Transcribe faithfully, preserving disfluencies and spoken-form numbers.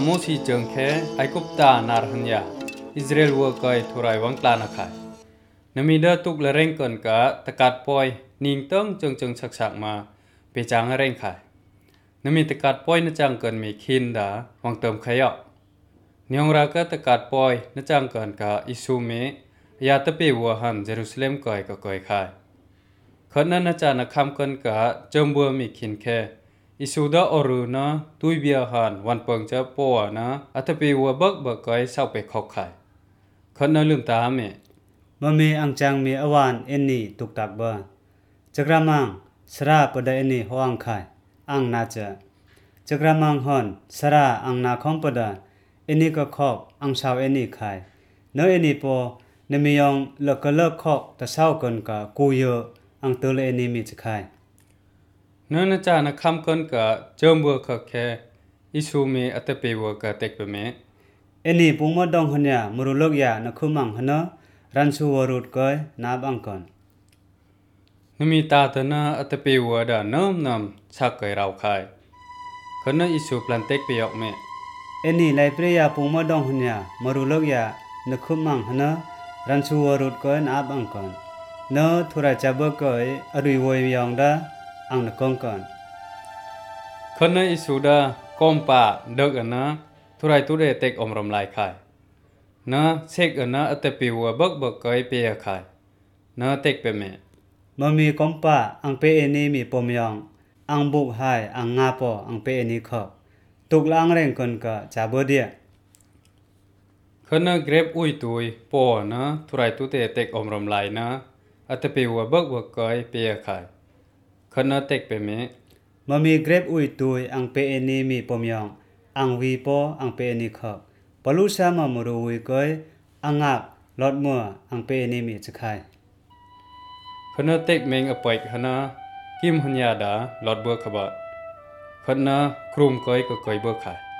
โมซีเจิงแค่ไอกุปตานาร์ฮันยาอิสราเอลวัวกอยทุไรวังกลานาคายนมีเดตุกละเร่งก่อนกะตะกัดปอยนิงเติ้งจงจงชักชักมาเปจางเร่งขายนมีตะกัดปอยนจังเกินมีคินดาวังเติมขยะนิยงรากะตะกัดปอยนจังเกินกะอิซูเมยาตะเปวัวหันเยรูซาเล็มกอยก็กอยขายคนนั้นอาจารย์คำกันกะจมบัวมีขินแค่อิสุดาอรูนะตุยเบียหันวันเปิงจะปัวนะอัตปีวัวบักบักก้อยเศร้าไปขอกไข่คนนั้นลืมตาเมมมีอังจังมีอวานเอ็นนี่ตุกตักบ่จักรามังสระปดาเอ็นนี่ฮอังไข่อังนาจะจักรามังฮอนสระอังนาคอมปดาเอ็นนี่ก็ขอกอังชาวเอ็นนี่ไข่เนอเอ็นนี่ปอนมียองเลิกก็เลิกขอกตะเศร้ากันกะกูเยออังเตลเอ็นนี่มีจะไข่เนื้อจานคำกันกะเจิมบัวขแค่อิสุเมอัตปีวัวกะเต็กไปเมเอ็นนี่ปุงมดองหันยามรุลกยานักคุมังหันนะรันสูวรุดก้อยนาบังก่อนนมีตาตนะอัตปีวัวดาน้ำน้ำชักไกเราขายคนนั้นอิสุพลันเต็กไปยอกเมเอ็นนี่ไลเปรียปุงมดองหันยามรุลกยานักคุมังหันนะรันสูวรุดก้อยนาบังก่อนเนอทุระจับก้อยอรุยวยยองดาอังนักกงก่อนคนนั้นอิสุดากอมปาเด็กอันนะทุไรทุเรเต็กอมรำลายขายนะเสกอันนะอัตปีวัวบักบักก้อยเปียขายนะเต็กไปเมมมีกอมปาอังเปเอนีมีปมยองอังบุกหายอังงาปออังเปเอนีขอบตุกลางเร่งคนกะจาบเดียคนนั้นเกรบอุยตุยปอนะทุไรทุเตเต็กอมรำลายนะอัตปีวัวบักบักก้อยเปียขายคนนั้นเต็กไปเมมมีเกรบอุยตุยอังเปเอนีมีปมยองอังวีปออังเปเอนีขอบปลุสามามรูวิก้อยอังงักลอดมัวอังเปเอนีมีจะไข่คนนั้นเต็กเมงอปอยขนะกิมหันยาดาลอดบัวขบะคนนั้นครุมก้อยก็ก้อยบัวขาย